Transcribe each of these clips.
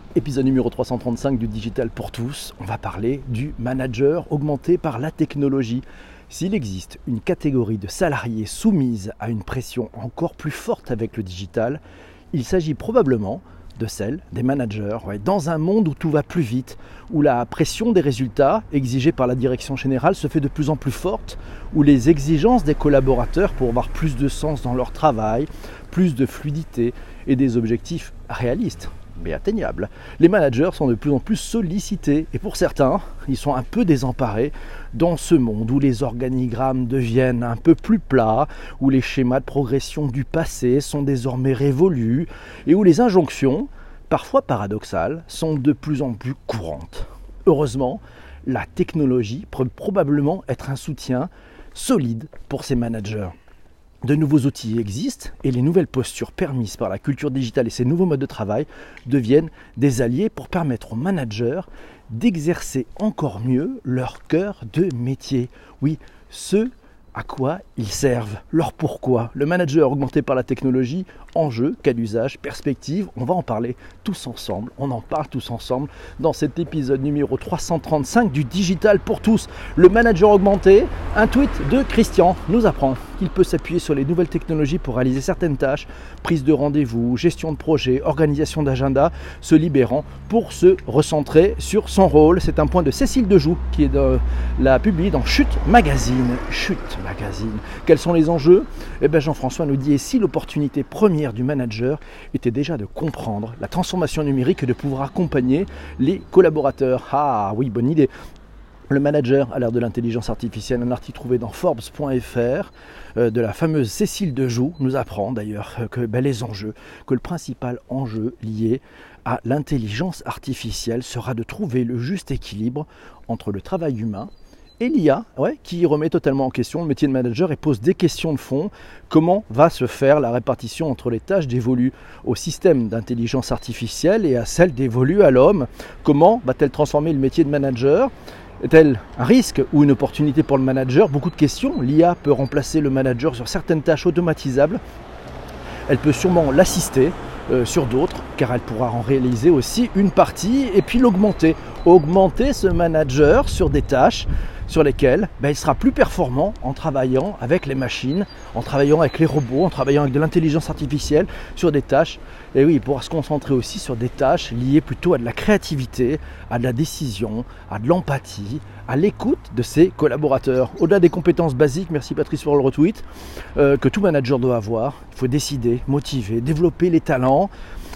Épisode numéro 335 du Digital pour tous, on va parler du manager augmenté par la technologie. S'il existe une catégorie de salariés soumise à une pression encore plus forte avec le digital, il s'agit probablement de celle des managers. Dans un monde où tout va plus vite, où la pression des résultats exigée par la direction générale se fait de plus en plus forte, où les exigences des collaborateurs pour avoir plus de sens dans leur travail, plus de fluidité et des objectifs réalistes, mais atteignables. Les managers sont de plus en plus sollicités et pour certains, ils sont un peu désemparés dans ce monde où les organigrammes deviennent un peu plus plats, où les schémas de progression du passé sont désormais révolus et où les injonctions, parfois paradoxales, sont de plus en plus courantes. Heureusement, la technologie peut probablement être un soutien solide pour ces managers. De nouveaux outils existent et les nouvelles postures permises par la culture digitale et ces nouveaux modes de travail deviennent des alliés pour permettre aux managers d'exercer encore mieux leur cœur de métier. Oui, ce à quoi ils servent, leur pourquoi. Le manager augmenté par la technologie, enjeux, cas d'usage, perspectives, on va en parler tous ensemble. On en parle tous ensemble dans cet épisode numéro 335 du Digital pour tous. Le manager augmenté, un tweet de Christian nous apprend qu'il peut s'appuyer sur les nouvelles technologies pour réaliser certaines tâches, prise de rendez-vous, gestion de projet, organisation d'agenda, se libérant pour se recentrer sur son rôle. C'est un point de Cécile Dejoux qui l'a publié dans Chute Magazine. Chute Magazine. Quels sont les enjeux ? Jean-François nous dit, et si l'opportunité première du manager était déjà de comprendre la transformation numérique et de pouvoir accompagner les collaborateurs. Ah oui, bonne idée. Le manager à l'ère de l'intelligence artificielle, un article trouvé dans Forbes.fr de la fameuse Cécile Dejoux nous apprend d'ailleurs que les enjeux, que le principal enjeu lié à l'intelligence artificielle sera de trouver le juste équilibre entre le travail humain et l'IA, qui remet totalement en question le métier de manager et pose des questions de fond. Comment va se faire la répartition entre les tâches dévolues au système d'intelligence artificielle et à celles dévolues à l'homme ? Comment va-t-elle transformer le métier de manager ? Est-elle un risque ou une opportunité pour le manager ? Beaucoup de questions. L'IA peut remplacer le manager sur certaines tâches automatisables. Elle peut sûrement l'assister sur d'autres, car elle pourra en réaliser aussi une partie et puis l'augmenter. Augmenter ce manager sur des tâches sur lesquelles il sera plus performant en travaillant avec les machines, en travaillant avec les robots, en travaillant avec de l'intelligence artificielle sur des tâches. Et oui, il pourra se concentrer aussi sur des tâches liées plutôt à de la créativité, à de la décision, à de l'empathie, à l'écoute de ses collaborateurs. Au-delà des compétences basiques, merci Patrice pour le retweet, que tout manager doit avoir. Il faut décider, motiver, développer les talents.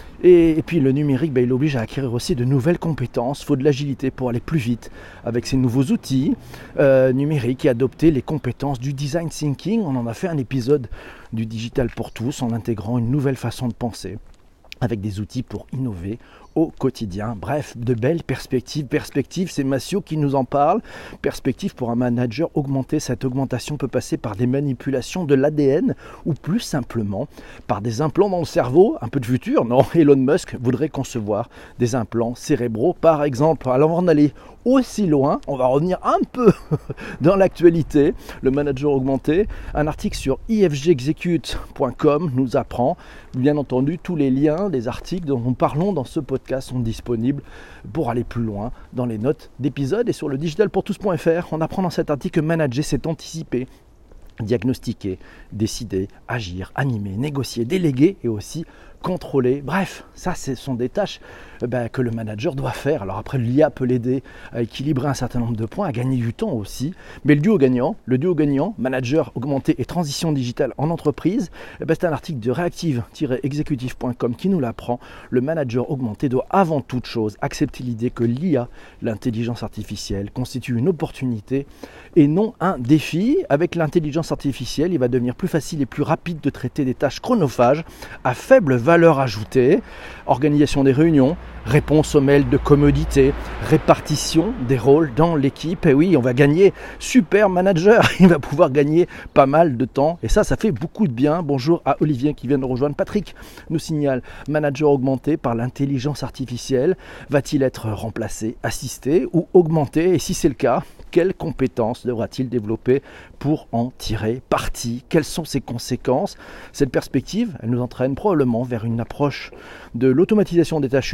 Et puis le numérique, il oblige à acquérir aussi de nouvelles compétences. Il faut de l'agilité pour aller plus vite avec ces nouveaux outils numériques et adopter les compétences du design thinking. On en a fait un épisode du Digital pour tous en intégrant une nouvelle façon de penser avec des outils pour innover au quotidien. Bref, de belles perspectives. Perspectives, c'est Massio qui nous en parle. Perspective pour un manager augmenté. Cette augmentation peut passer par des manipulations de l'ADN ou plus simplement par des implants dans le cerveau. Un peu de futur, non ? Elon Musk voudrait concevoir des implants cérébraux, par exemple. Alors on va en aller aussi loin. On va revenir un peu dans l'actualité. Le manager augmenté. Un article sur ifgexecute.com nous apprend, bien entendu, tous les liens des articles dont nous parlons dans ce podcast sont disponibles pour aller plus loin dans les notes d'épisode et sur le digitalpourtous.fr. On apprend dans cet article que manager, c'est anticiper, diagnostiquer, décider, agir, animer, négocier, déléguer et aussi contrôler. Bref, ça ce sont des tâches que le manager doit faire. Alors après, l'IA peut l'aider à équilibrer un certain nombre de points, à gagner du temps aussi. Mais le duo gagnant, manager augmenté et transition digitale en entreprise, c'est un article de reactive-executive.com qui nous l'apprend. Le manager augmenté doit avant toute chose accepter l'idée que l'IA, l'intelligence artificielle, constitue une opportunité et non un défi. Avec l'intelligence artificielle, il va devenir plus facile et plus rapide de traiter des tâches chronophages à faible valeur ajoutée, organisation des réunions, réponse aux mails de commodité, répartition des rôles dans l'équipe. Et oui, on va gagner super manager, il va pouvoir gagner pas mal de temps et ça fait beaucoup de bien. Bonjour à Olivier qui vient de rejoindre. Patrick nous signale, manager augmenté par l'intelligence artificielle, va-t-il être remplacé, assisté ou augmenté? Et si c'est le cas, quelles compétences devra-t-il développer pour en tirer parti? Quelles sont ses conséquences? Cette perspective, elle nous entraîne probablement vers une approche de l'automatisation des tâches humaines,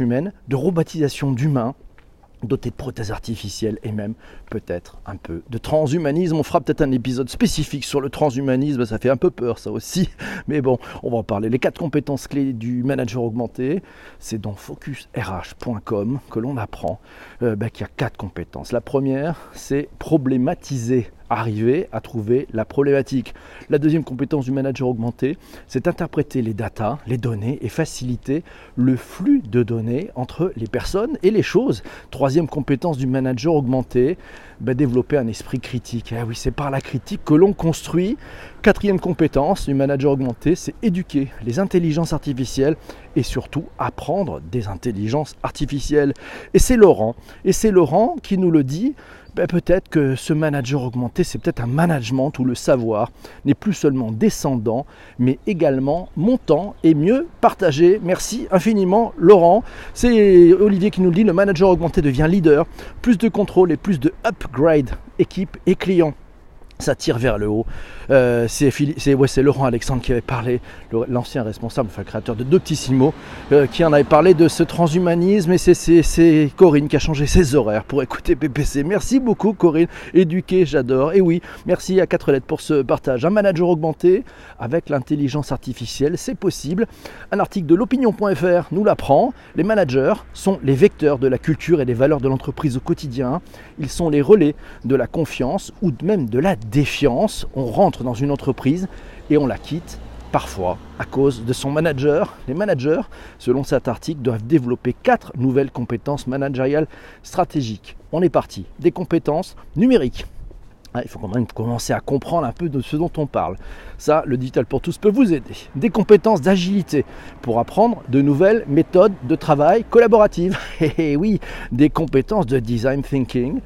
de robotisation d'humains, doté de prothèses artificielles et même peut-être un peu de transhumanisme. On fera peut-être un épisode spécifique sur le transhumanisme, ça fait un peu peur ça aussi, mais bon, on va en parler. Les 4 compétences clés du manager augmenté, c'est dans focusrh.com que l'on apprend qu'il y a 4 compétences. La première, c'est problématiser, arriver à trouver la problématique. La deuxième compétence du manager augmenté, c'est interpréter les datas, les données et faciliter le flux de données entre les personnes et les choses. Troisième compétence du manager augmenté, développer un esprit critique. Oui, c'est par la critique que l'on construit. Quatrième compétence du manager augmenté, c'est éduquer les intelligences artificielles et surtout apprendre des intelligences artificielles. Et c'est Laurent qui nous le dit. Peut-être que ce manager augmenté, c'est peut-être un management où le savoir n'est plus seulement descendant, mais également montant et mieux partagé. Merci infiniment Laurent. C'est Olivier qui nous le dit, le manager augmenté devient leader, plus de contrôle et plus de upgrade, équipe et clients. Ça tire vers le haut. C'est Laurent Alexandre qui avait parlé, l'ancien responsable, créateur de Doctissimo, qui en avait parlé de ce transhumanisme, et c'est Corinne qui a changé ses horaires pour écouter PPC. Merci beaucoup Corinne, éduquée, j'adore. Et oui, merci à 4 lettres pour ce partage. Un manager augmenté avec l'intelligence artificielle, c'est possible. Un article de l'opinion.fr nous l'apprend. Les managers sont les vecteurs de la culture et des valeurs de l'entreprise au quotidien. Ils sont les relais de la confiance ou même de la défiance. On rentre dans une entreprise et on la quitte parfois à cause de son manager. Les managers, selon cet article, doivent développer 4 nouvelles compétences managériales stratégiques. On est parti. Des compétences numériques. Il faut quand même commencer à comprendre un peu de ce dont on parle. Ça, le Digital pour tous peut vous aider. Des compétences d'agilité pour apprendre de nouvelles méthodes de travail collaboratives. Et oui, des compétences de design thinking,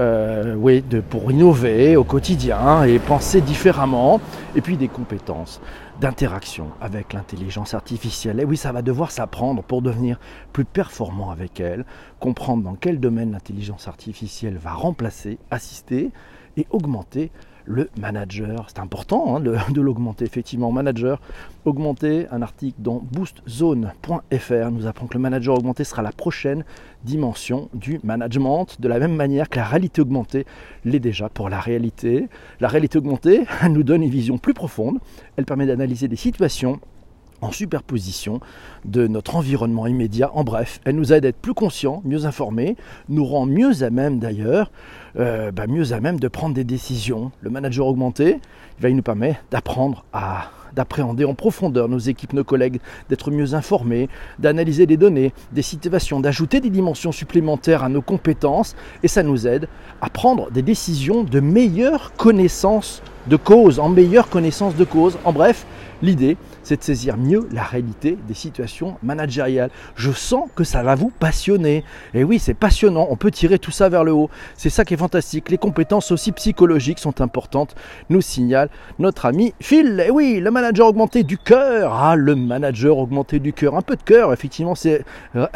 pour innover au quotidien et penser différemment. Et puis des compétences d'interaction avec l'intelligence artificielle. Et oui, ça va devoir s'apprendre pour devenir plus performant avec elle, comprendre dans quel domaine l'intelligence artificielle va remplacer, assister et augmenter le manager. C'est important de l'augmenter, effectivement. Manager augmenté, un article dans boostzone.fr nous apprend que le manager augmenté sera la prochaine dimension du management, de la même manière que la réalité augmentée l'est déjà pour la réalité. La réalité augmentée, elle nous donne une vision plus profonde, elle permet d'analyser des situations en superposition de notre environnement immédiat. En bref, elle nous aide à être plus conscients, mieux informés, nous rend mieux à même d'ailleurs, mieux à même de prendre des décisions. Le manager augmenté, il nous permet d'appréhender en profondeur nos équipes, nos collègues, d'être mieux informés, d'analyser des données, des situations, d'ajouter des dimensions supplémentaires à nos compétences, et ça nous aide à prendre des décisions de meilleure connaissance de cause, en meilleure connaissance de cause. En bref, l'idée, c'est de saisir mieux la réalité des situations managériales. Je sens que ça va vous passionner. Et oui, c'est passionnant, on peut tirer tout ça vers le haut. C'est ça qui est fantastique. Les compétences aussi psychologiques sont importantes, nous signale notre ami Phil. Et oui, le manager augmenté du cœur. Le manager augmenté du cœur. Un peu de cœur, effectivement, c'est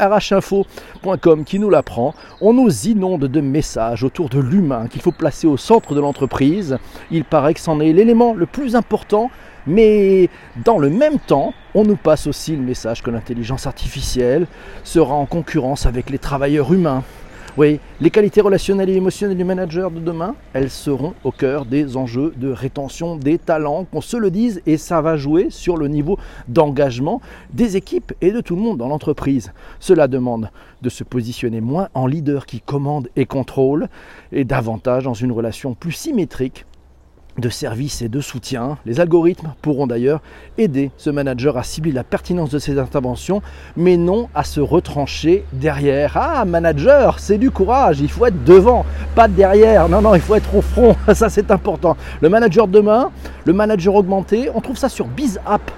rhinfo.com qui nous l'apprend. On nous inonde de messages autour de l'humain qu'il faut placer au centre de l'entreprise. Il paraît que c'en est l'élément le plus important. Mais dans le même temps, on nous passe aussi le message que l'intelligence artificielle sera en concurrence avec les travailleurs humains. Oui, les qualités relationnelles et émotionnelles du manager de demain, elles seront au cœur des enjeux de rétention des talents, qu'on se le dise, et ça va jouer sur le niveau d'engagement des équipes et de tout le monde dans l'entreprise. Cela demande de se positionner moins en leader qui commande et contrôle, et davantage dans une relation plus symétrique de service et de soutien. Les algorithmes pourront d'ailleurs aider ce manager à cibler la pertinence de ses interventions, mais non à se retrancher derrière. Manager, c'est du courage, il faut être devant, pas derrière. Non, il faut être au front, ça c'est important. Le manager de demain, le manager augmenté, on trouve ça sur bizapp.com.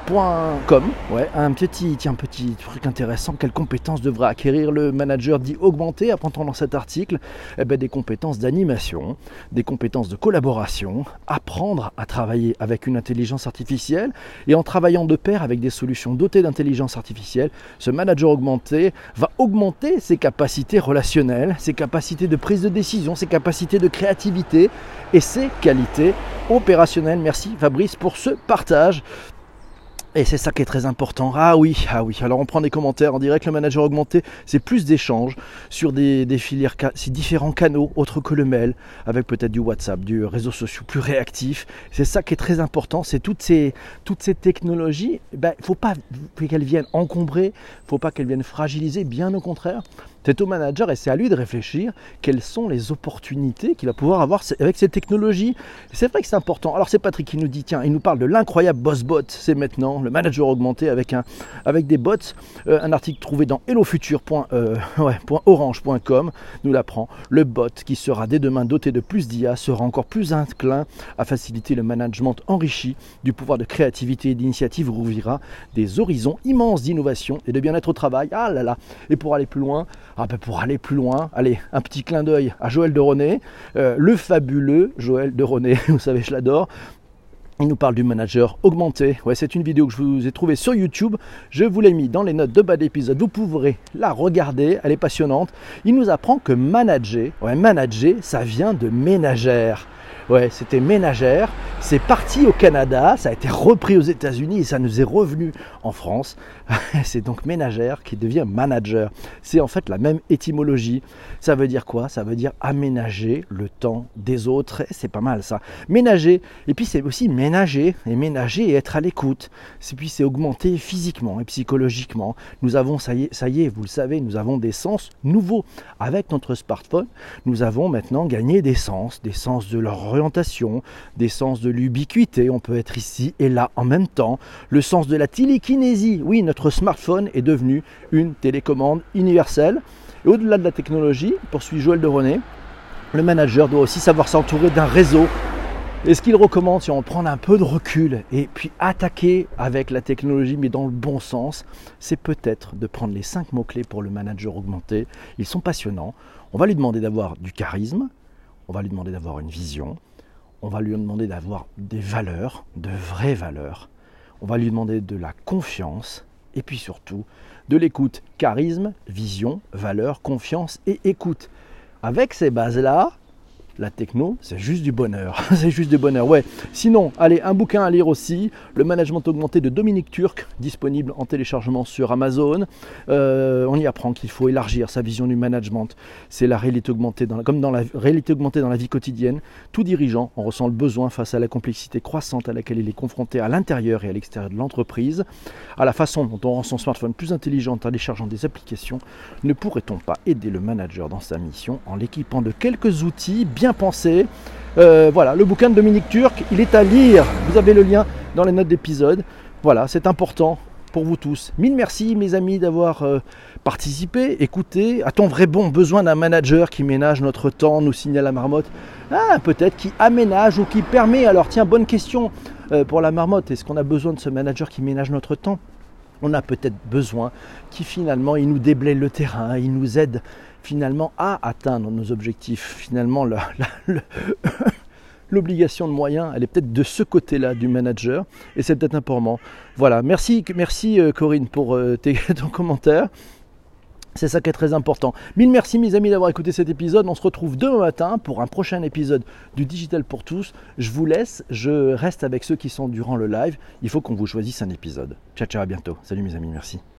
Un petit truc intéressant. Quelles compétences devrait acquérir le manager dit augmenté? Apprend-on dans cet article des compétences d'animation, des compétences de collaboration, apprendre à travailler avec une intelligence artificielle, et en travaillant de pair avec des solutions dotées d'intelligence artificielle, ce manager augmenté va augmenter ses capacités relationnelles, ses capacités de prise de décision, ses capacités de créativité et ses qualités opérationnelles. Merci Fabrice pour ce partage. Et c'est ça qui est très important. Ah oui. Alors on prend des commentaires en direct. Le manager augmenté, c'est plus d'échanges sur des filières, différents canaux autres que le mail, avec peut-être du WhatsApp, du réseau social plus réactif. C'est ça qui est très important. C'est toutes ces technologies. Il ne faut pas qu'elles viennent encombrer, il ne faut pas qu'elles viennent fragiliser. Bien au contraire. C'est au manager et c'est à lui de réfléchir quelles sont les opportunités qu'il va pouvoir avoir avec ces technologies. C'est vrai que c'est important. Alors c'est Patrick qui nous dit, tiens, il nous parle de l'incroyable BossBot. C'est maintenant le manager augmenté avec des bots. Un article trouvé dans hellofuture.orange.com nous l'apprend. Le bot qui sera dès demain doté de plus d'IA sera encore plus inclin à faciliter le management enrichi du pouvoir de créativité et d'initiative, rouvrira des horizons immenses d'innovation et de bien-être au travail. Ah là là. Et pour aller plus loin, allez, un petit clin d'œil à Joël de Ronet, le fabuleux Joël de Ronet, vous savez, je l'adore. Il nous parle du manager augmenté. Ouais, c'est une vidéo que je vous ai trouvée sur YouTube. Je vous l'ai mis dans les notes de bas d'épisode. Vous pourrez la regarder, elle est passionnante. Il nous apprend que manager, ça vient de ménagère. Ouais, c'était ménagère. C'est parti au Canada, ça a été repris aux États-Unis et ça nous est revenu en France. C'est donc ménagère qui devient manager. C'est en fait la même étymologie. Ça veut dire quoi? Ça veut dire aménager le temps des autres. C'est pas mal ça. Ménager. Et puis c'est aussi ménager. Et ménager et être à l'écoute. Puis c'est augmenter physiquement et psychologiquement. Nous avons, ça y est, vous le savez, nous avons des sens nouveaux. Avec notre smartphone, nous avons maintenant gagné des sens de leur orientation, des sens de l'ubiquité. On peut être ici et là en même temps. Le sens de la télékinésie. Oui, notre smartphone est devenu une télécommande universelle. Et au-delà de la technologie, poursuit Joël de Ronet, le manager doit aussi savoir s'entourer d'un réseau. Et ce qu'il recommande, si on prend un peu de recul et puis attaquer avec la technologie, mais dans le bon sens, c'est peut-être de prendre les 5 mots-clés pour le manager augmenté. Ils sont passionnants. On va lui demander d'avoir du charisme, on va lui demander d'avoir une vision, on va lui demander d'avoir des valeurs, de vraies valeurs. On va lui demander de la confiance et puis surtout de l'écoute. Charisme, vision, valeur, confiance et écoute. Avec ces bases-là, la techno, c'est juste du bonheur. C'est juste du bonheur, ouais. Sinon, allez, un bouquin à lire aussi, Le management augmenté de Dominique Turc, disponible en téléchargement sur Amazon. On y apprend qu'il faut élargir sa vision du management. C'est la réalité augmentée, comme dans la réalité augmentée dans la vie quotidienne. Tout dirigeant en ressent le besoin face à la complexité croissante à laquelle il est confronté à l'intérieur et à l'extérieur de l'entreprise. À la façon dont on rend son smartphone plus intelligent en téléchargeant des applications, ne pourrait-on pas aider le manager dans sa mission en l'équipant de quelques outils bien pensés? Voilà, le bouquin de Dominique Turc, il est à lire. Vous avez le lien dans les notes d'épisode. Voilà, c'est important pour vous tous. Mille merci mes amis d'avoir participé, écouté. A-t-on vraiment besoin d'un manager qui ménage notre temps, nous signale la marmotte? Ah, peut-être qui aménage ou qui permet. Alors tiens, bonne question pour la marmotte. Est-ce qu'on a besoin de ce manager qui ménage notre temps? On a peut-être besoin qui finalement, il nous déblaye le terrain, il nous aide finalement à atteindre nos objectifs. Finalement, l'obligation de moyens, elle est peut-être de ce côté-là du manager et c'est peut-être important. Voilà, merci Corinne pour ton commentaire. C'est ça qui est très important. Mille merci mes amis d'avoir écouté cet épisode. On se retrouve demain matin pour un prochain épisode du Digital pour tous. Je vous laisse, je reste avec ceux qui sont durant le live. Il faut qu'on vous choisisse un épisode. Ciao, ciao, à bientôt. Salut mes amis, merci.